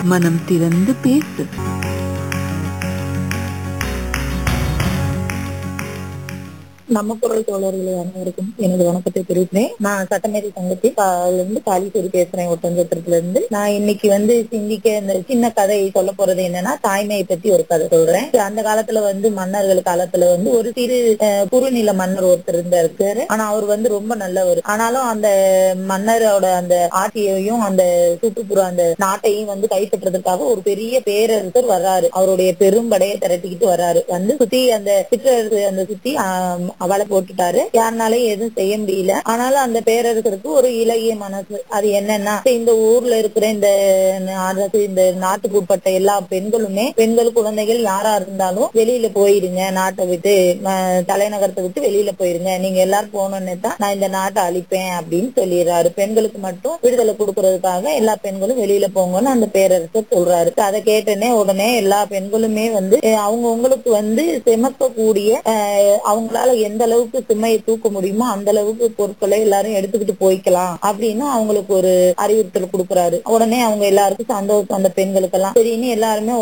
மனம் திறந்து பேசு. நம்ம குரல் தோழர்கள் அனைவருக்கும் எனது வணக்கத்தை தெரிவிக்கிறேன். நான் சட்டமேதை தங்கச்சி காளீஸ்வரி பேசுறேன், ஒட்டஞ்சத்திரத்துல இருந்து. நான் இன்னைக்கு சிந்திக்க இந்த சின்ன கதை சொல்ல போறது என்னன்னா, தாய்மையை பத்தி ஒரு கதை சொல்றேன். அந்த காலத்துல மன்னர்கள் காலத்துல ஒரு சிறு குறுநில மன்னர் ஒருத்தர் இருந்தாரு. ஆனா அவர் ரொம்ப நல்லவர். ஆனாலும் அந்த மன்னரோட அந்த ஆட்சியையும் அந்த சுற்றுப்புற அந்த நாட்டையும் கைப்பற்றதுக்காக ஒரு பெரிய பேரரசர் வர்றாரு. அவருடைய பெரும்படையை திரட்டிக்கிட்டு வர்றாரு. சுத்தி அந்த சிற்றரசு அந்த சுத்தி அவளை போட்டுட்டாரு. யாருனாலையும் எதுவும் செய்ய முடியல. ஆனாலும் அந்த பேரரசருக்கு ஒரு இலகிய மனசு. அது என்னன்னா, இந்த ஊர்ல இருக்கிற இந்த நாட்டுக்கு உட்பட்ட எல்லா பெண்கள் குழந்தைகள் யாரா இருந்தாலும் வெளியில போயிருங்க, நாட்டை விட்டு தலைநகரத்தை விட்டு வெளியில போயிருங்க. நீங்க எல்லாரும் போனோன்னு தான் நான் இந்த நாட்டை அழிப்பேன் அப்படின்னு சொல்லிடுறாரு. பெண்களுக்கு மட்டும் விடுதலை கொடுக்கறதுக்காக எல்லா பெண்களும் வெளியில போங்கன்னு அந்த பேரரசர் சொல்றாரு. அதை கேட்டனே உடனே எல்லா பெண்களுமே அவங்களுக்கு சுமக்கக்கூடிய அவங்களால எந்த அளவுக்கு சுமையை தூக்க முடியுமோ அந்த அளவுக்கு பொருட்களை எல்லாரும் எடுத்துக்கிட்டு போய்க்கலாம் அப்படின்னு அவங்களுக்கு ஒரு அறிவுறுத்தல் கொடுக்குறாரு. உடனே அவங்க எல்லாருக்கும் சந்தோஷம். அந்த பெண்களுக்கெல்லாம் சரின்னு எல்லாருமே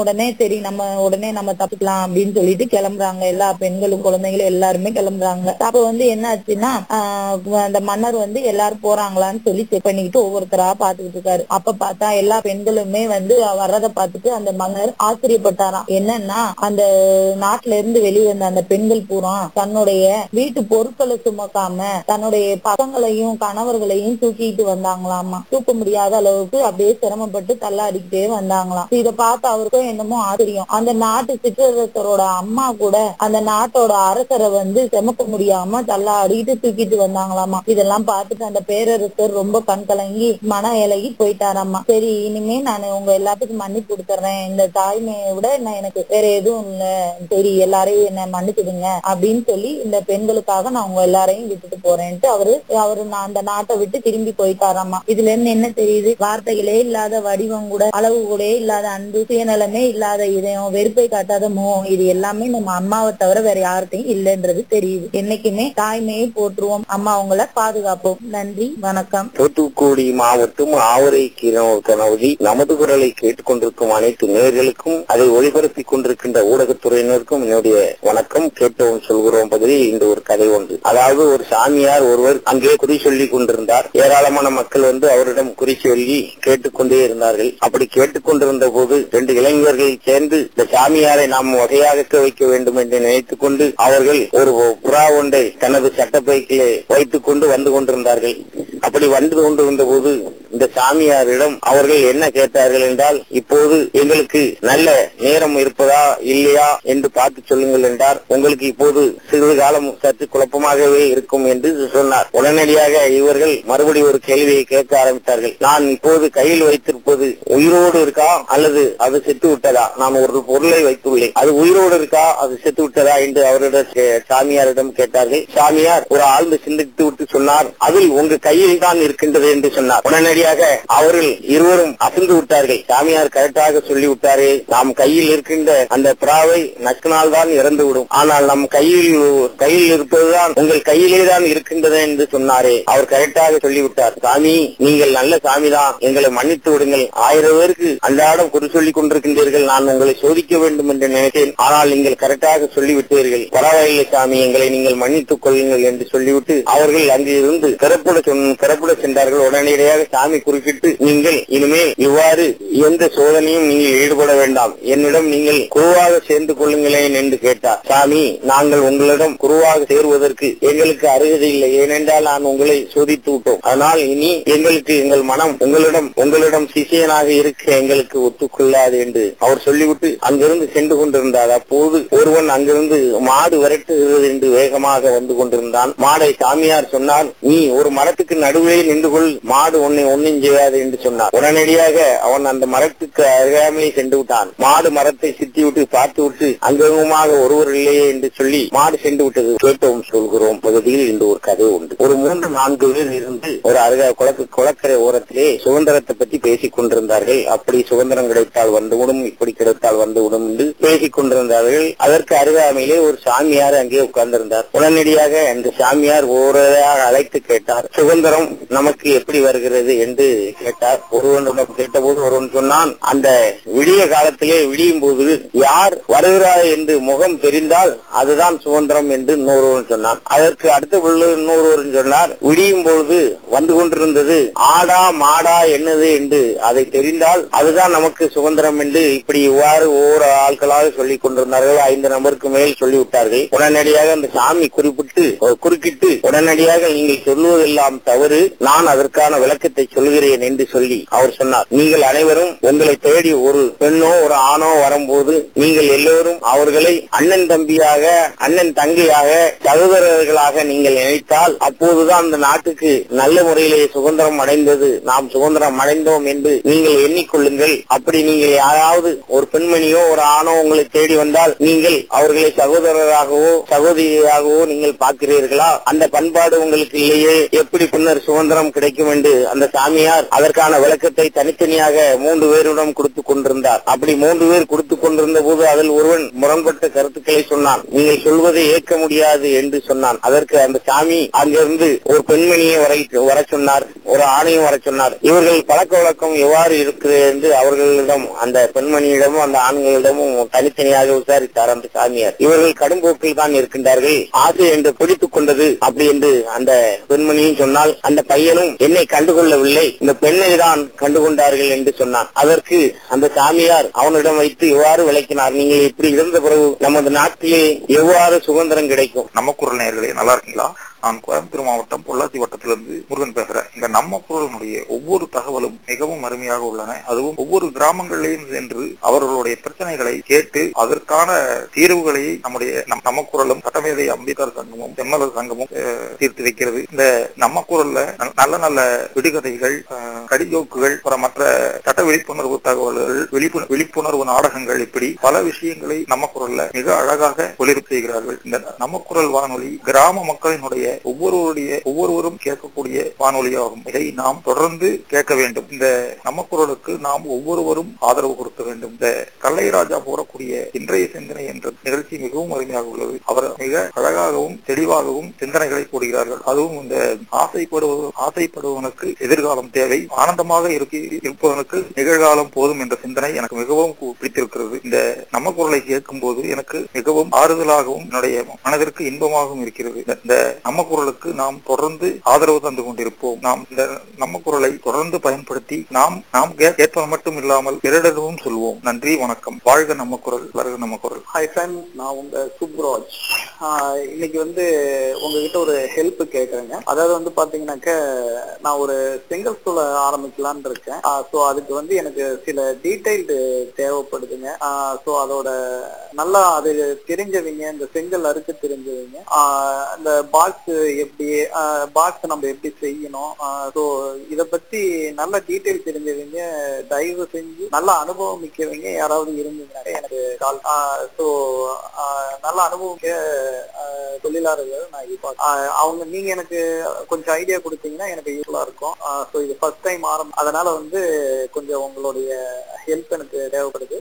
உடனே நம்ம தப்பிக்கலாம் அப்படின்னு சொல்லிட்டு கிளம்புறாங்க. எல்லா பெண்களும் குழந்தைகளும் எல்லாருமே கிளம்புறாங்க. அப்ப என்ன ஆச்சுன்னா, அந்த மன்னர் எல்லாரும் போறாங்களான்னு சொல்லி செக் பண்ணிக்கிட்டு ஒவ்வொருத்தரா பாத்துக்கிட்டு இருக்காரு. அப்ப பார்த்தா எல்லா பெண்களுமே வர்றதை பார்த்துட்டு அந்த மன்னர் ஆச்சரியப்பட்டாராம். என்னன்னா, அந்த நாட்டுல இருந்து வெளிவந்த அந்த பெண்கள் பூரா தன்னுடைய வீட்டு பொருட்களை சுமக்காம தன்னுடைய பசங்களையும் கணவர்களையும் தூக்கிட்டு வந்தாங்களாமா. தூக்க முடியாத அளவுக்கு அப்படியே சிரமப்பட்டு தள்ளாடிக்கிட்டே வந்தாங்களாம். இதை பார்த்து அவருக்கும் என்னமோ ஆச்சரியம். அந்த நாட்டு சிற்றரசரோட அம்மா கூட அந்த நாட்டோட அரசரை சுமக்க முடியாம தள்ளாடிட்டு தூக்கிட்டு வந்தாங்களாமா. இதெல்லாம் பார்த்துட்டு அந்த பேரரசர் ரொம்ப கண் கலங்கி மன இலகி போயிட்டாராமா. சரி, இனிமே நான் உங்க எல்லாத்துக்கும் மன்னிப்பு கொடுத்துறேன். இந்த தாய்மையை விட எனக்கு வேற எதுவும் இல்ல. சரி, எல்லாரையும் என்ன மன்னிச்சிடுங்க அப்படின்னு சொல்லி இந்த பெண்களுக்காக நான் உங்க எல்லாரையும் விட்டுட்டு போறேன்ட்டு அவரு அந்த நாட்டை விட்டு திரும்பி போயிட்டாராமா. இதுல இருந்து என்ன தெரியுது? வார்த்தைகளே இல்லாத வடிவம் கூட, அளவு கூட இல்லாத அன்பு, சுயநலமே இல்லாத இதயம், வெறுப்பை காட்டாத மோகம், இது எல்லாமே நம்ம அம்மாவை தவிர வேற யார்கிட்டையும் இல்லைன்றது தெரியுது. என்னைக்குமே தாய்மையை போற்றுவோம், அம்மா அவங்கள பாதுகாப்போம். நன்றி, வணக்கம். தூத்துக்குடி மாவட்டம் ஆவரை கனவுதி நமது குரலை கேட்டுக்கொண்டிருக்கும் அனைத்து நேயர்களுக்கும், அதை ஒளிபரப்பி கொண்டிருக்கின்ற ஊடகத்துறையினருக்கும் என்னுடைய வணக்கம். கேட்டவும் சொல்கிறோம் பகுதியில் இந்த ஒரு கதை உண்டு. அதாவது ஒரு சாமியார் ஒருவர் அங்கே குறி சொல்லி கொண்டிருந்தார். ஏராளமான மக்கள் அவரிடம் குறி சொல்லி கேட்டுக்கொண்டே இருந்தார்கள். அப்படி கேட்டுக்கொண்டிருந்த போது 2 இளைஞர்கள் சேர்ந்து இந்த சாமியாரை நாம் வகையாக வைக்க வேண்டும் என்று நினைத்துக் கொண்டு அவர்கள் ஒரு புறா ஒன்றை தனது சட்டப்பைக்கிலே வைத்துக் கொண்டு வந்து கொண்டிருந்தார்கள். அப்படி வந்து கொண்டிருந்த போது இந்த சாமியாரிடம் அவர்கள் என்ன கேட்டார்கள் என்றால், இப்போது எங்களுக்கு நல்ல நேரம் இருப்பதா இல்லையா என்று பார்த்து சொல்லுங்கள் என்றார். உங்களுக்கு இப்போது சிறிது காலம் சற்று குழப்பமாகவே இருக்கும் என்று சொன்னார். உடனடியாக இவர்கள் மறுபடி ஒரு கேள்வியை கேட்க ஆரம்பித்தார்கள். நான் இப்போது கையில் வைத்திருப்பது உயிரோடு இருக்கா அல்லது அது செத்து விட்டதா? நான் ஒரு பொருளை வைத்துள்ளேன், அது உயிரோடு இருக்கா அது செத்து விட்டதா என்று அவரிடம் சாமியாரிடம் கேட்டார்கள். சாமியார் ஒரு ஆழ்ந்து சிந்தித்து விட்டு சொன்னார், அதில் உங்க கையில் தான் இருக்கின்றது என்று சொன்னார். உடனடியாக அவர்கள் இருவரும் அசந்து விட்டார்கள். சாமியார் கரெக்டாக சொல்லிவிட்டாரே, நாம் கையில் இருக்கின்ற அந்த புறாவை நக்கினால் தான் இறந்து விடும், ஆனால் நம் கையில் இருப்பதுதான் உங்கள் கையிலே தான் இருக்கின்றது என்று சொன்னாரே, அவர் கரெக்டாக சொல்லிவிட்டார். சாமி, நீங்கள் நல்ல சாமிதான், எங்களை மன்னித்து விடுங்கள். 1000 பேருக்கு அன்றாடம் குறி சொல்லிக் கொண்டிருக்கின்றீர்கள். நான் உங்களை சோதிக்க வேண்டும் என்று நினைத்தேன், ஆனால் நீங்கள் கரெக்டாக சொல்லிவிட்டீர்கள். பரவாயில்லை சாமி, எங்களை நீங்கள் மன்னித்துக் கொள்ளுங்கள் என்று சொல்லிவிட்டு அவர்கள் அங்கு இருந்து பிறப்புட சென்றார்கள். உடனடியாக சாமி குறிப்பிட்டு, நீங்கள் இனிமேல் இவ்வாறு எந்த சோதனையும் நீங்கள் ஈடுபட வேண்டாம், என்னிடம் நீங்கள் குருவாக சேர்ந்து கொள்ளுங்களேன் என்று கேட்டார். சாமி, நாங்கள் உங்களிடம் குருவாக சேருவதற்கு எங்களுக்கு அருகதை இல்லை, ஏனென்றால் நான் உங்களை சோதித்து விட்டோம். அதனால் இனி எங்கள் மனம் உங்களிடம் சிஷியனாக இருக்க எங்களுக்கு ஒத்துக்கொள்ளாது என்று அவர் சொல்லிவிட்டு அங்கிருந்து சென்று கொண்டிருந்தார். அப்போது ஒருவன் அங்கிருந்து மாடு விரட்டுகிறது என்று வேகமாக வந்து கொண்டிருந்தான். மாடை சாமியார் சொன்னார், நீ ஒரு மரத்துக்கு நடுவே நின்று கொள், மாடு உன்னை ஒன்னும் செய்யாது என்று சொன்னார். உடனடியாக அவன் அந்த மரத்துக்கு அருகாமையை சென்று விட்டான். மாடு மரத்தை சுத்தி விட்டு பார்த்து விட்டு அங்கமாக ஒருவர் இல்லையே என்று சொல்லி மாடு சென்று விட்டது. கேட்டவும் சொல்கிறோம் பகுதியில் இந்த ஒரு கதை உண்டு. ஒரு 3-4 பேர் இருந்து ஒரு குளக்கரை ஓரத்திலே சுதந்திரத்தை பற்றி பேசிக் கொண்டிருந்தார்கள். அப்படி சுதந்திரம் கிடைத்தால் வந்துவிடும், இப்படி கிடைத்தால் வந்துவிடும் என்று பேசிக் கொண்டிருந்தார்கள். அதற்கு அருகாமையிலே ஒரு சாமியார் அங்கே உட்கார்ந்திருந்தார். உடனடியாக அந்த சாமியார் ஒருவராக அழைத்து கேட்டார், சுதந்திரம் நமக்கு எப்படி வருகிறது என்று கேட்டார். ஒருவனிடம் கேட்டபோது ஒருவன் சொன்னான், அந்த விடிய காலத்திலே விடியும் போது யார் வருகிறார் என்று முகம் தெரிந்தால் அதுதான் சுதந்திரம் என்று இன்னொருவன் சொன்னான். அதற்கு அடுத்த இன்னொருவன் சொன்னார், விடியும் பொழுது வந்து கொண்டிருந்தது ஆடா மாடா என்னது என்று அதை தெரிந்தால் அதுதான் நமக்கு சுதந்திரம் என்று இப்படி இவ்வாறு ஒவ்வொரு ஆட்களாக சொல்லிக் கொண்டிருந்தார்கள். 5 நபருக்கு மேல் சொல்லிவிட்டார்கள். உடனடியாக அந்த சாமி குறுக்கிட்டு உடனடியாக நீங்கள் சொல்லுவதெல்லாம் தவறு, நான் அதற்கான விளக்கத்தை சொல்கிறேன் என்று சொல்லி அவர் சொன்னார், நீங்கள் அனைவரும் உங்களை தேடி ஒரு பெண்ணோ ஒரு ஆணோ வரும்போது நீங்கள் எல்லோரும் அவர்களை அண்ணன் தம்பியாக அண்ணன் தங்கையாக சகோதரர்களாக நீங்கள் நினைத்தால் அப்போதுதான் அந்த நாட்டுக்கு நல்ல முறையிலே சுதந்திரம் அடைந்தது, நாம் சுதந்திரம் அடைந்தோம் என்று நீங்கள் எண்ணிக்கொள்ளுங்கள். அப்படி நீங்கள் யாராவது ஒரு பெண்மணியோ ஒரு ஆணோ உங்களை தேடி வந்தால் நீங்கள் அவர்களை சகோதரராகவோ சகோதரியாகவோ நீங்கள் பார்க்கிறீர்களா? அந்த பண்பாடு உங்களுக்கு இல்லையே, எப்படி பின்னர் சுதந்திரம் கிடைக்கும் என்று அந்த சாமியார் அதற்கான விளக்கத்தை தனித்தனியாக 3 பேரிடம் கொடுத்துக் கொண்டிருந்தார். அப்படி 3 பேர் கொடுத்துக் கொண்டிருந்த போது அதில் ஒருவன் முரண்பட்ட கருத்துக்களை சொன்னான். நீங்கள் சொல்வதை ஏற்க முடியாது என்று சொன்னான். அதற்கு அந்த சாமி அங்கிருந்து ஒரு பெண்மணியை வர சொன்னார், ஒரு ஆணையம் வர சொன்னார். இவர்கள் பழக்க வழக்கம் எவ்வாறு இருக்கிறது என்று அவர்களிடம் அந்த பெண்மணியிடமும் அந்த ஆண்களிடமும் தனித்தனியாக விசாரித்தார் அந்த சாமியார். இவர்கள் கடும்போக்கில் தான் இருக்கின்றார்கள், ஆசை என்று பிடித்துக் கொண்டது அப்படி என்று அந்த பெண்மணியும் சொன்னால், அந்த பையனும் என்னை கண்டுகொள்ளவில்லை, இந்த பெண்ணை தான் கண்டுகொண்டார்கள் என்று சொன்னான். அதற்கு அந்த சாமியார் அவனிடம் வைத்து இவ்வாறு விளக்கினார், நீங்கள் இப்படி இருந்த பிறகு நமது நாட்டிலே எவ்வாறு சுதந்திரம் கிடைக்கும்? நம்ம குரல் நேயர்களே, நல்லா இருக்கீங்களா? நான் கோயம்புத்தூர் மாவட்டம் பொள்ளாச்சி வட்டத்திலிருந்து முருகன் பேசுறேன். இந்த நம்ம குரலுடைய ஒவ்வொரு தகவலும் மிகவும் அருமையாக உள்ளன. அதுவும் ஒவ்வொரு கிராமங்களிலும் சென்று அவர்களுடைய பிரச்சனைகளை கேட்டு அதற்கான தீர்வுகளை நம்ம குரலும் சட்டமேதை அம்பேத்கர் சங்கமும் செம்மலர் சங்கமும் தீர்த்து வைக்கிறது. இந்த நம்ம குரல்ல நல்ல நல்ல விடுகதைகள், கடிஜோக்குகள், மற்ற சட்ட விழிப்புணர்வு தகவல்கள், விழிப்புணர்வு நாடகங்கள், இப்படி பல விஷயங்களை நம்ம குரல்ல மிக அழகாக ஒளிபரப்பு செய்கிறார்கள். இந்த நம்ம குரல் வானொலி கிராம மக்களினுடைய ஒவ்வொருவரும் கேட்கக்கூடிய வானொலியாகும். இதை நாம் தொடர்ந்து கேட்க வேண்டும். இந்த நம்ம குரலுக்கு நாம் ஒவ்வொருவரும் ஆதரவு கொடுக்க வேண்டும். இந்த கல்லைராஜா போடக்கூடிய இன்றைய சிந்தனை என்ற நிகழ்ச்சி மிகவும் அருமையாக உள்ளது. அவர் மிக அழகாகவும் தெளிவாகவும் சிந்தனைகளை கூறுகிறார்கள். அதுவும் இந்த ஆசைப்படுவதற்கு எதிர்காலம் தேவை, ஆனந்தமாக இருப்பவனுக்கு நிகழ்காலம் போதும் என்ற சிந்தனை எனக்கு மிகவும் பிடித்திருக்கிறது. இந்த நம்ம குரலை கேட்கும் போது எனக்கு மிகவும் ஆறுதலாகவும் என்னுடைய மனதிற்கு இன்பமாகவும் இருக்கிறது. இந்த நம்ம குரலுக்கு நாம் தொடர்ந்து ஆதரவு தந்து கொண்டிருப்போம். நாம் இந்த நம்ம குரலை தொடர்ந்து பயன்படுத்தி நாம் கேட்பது மட்டும் இல்லாமல் பிறரிடமும் சொல்வோம். நன்றி, வணக்கம். வாழ்க நம்ம குரல், வளர்க நம்ம குரல். ஹாய் ஃப்ரெண்ட்ஸ், நான் உங்க சுப்ராஜ். இன்னைக்கு உங்ககிட்ட ஒரு ஹெல்ப் கேட்கறேங்க. அதாவது பாத்தீங்கன்னாக்க நான் ஒரு செங்கல் சூளை ஆரம்பிக்கலான்னு இருக்கேன். ஸோ அதுக்கு எனக்கு சில டீடைல்டு தேவைப்படுதுங்க. ஸோ அதோட நல்லா அது தெரிஞ்சவங்க, இந்த செங்கல் அறுக்க தெரிஞ்சவங்க, அந்த பாக்ஸ் நம்ம எப்படி செய்யணும், ஸோ இத பத்தி நல்ல டீடைல் தெரிஞ்சவங்க, தயவு செஞ்சு நல்ல அனுபவம் மிக்கவங்க யாராவது இருந்தீங்கன்னா எனக்கு கால். ஸோ நல்ல அனுபவம் தொழிலாளர்கள் நான் நீங்க எனக்கு கொஞ்சம் ஐடியா கொடுத்தீங்கன்னா எனக்கு யூஸ்ஃபுல்லா இருக்கும். ஸோ இது ஃபர்ஸ்ட் டைம் அதனால கொஞ்சம் உங்களுடைய ஹெல்ப் எனக்கு தேவைப்படுது.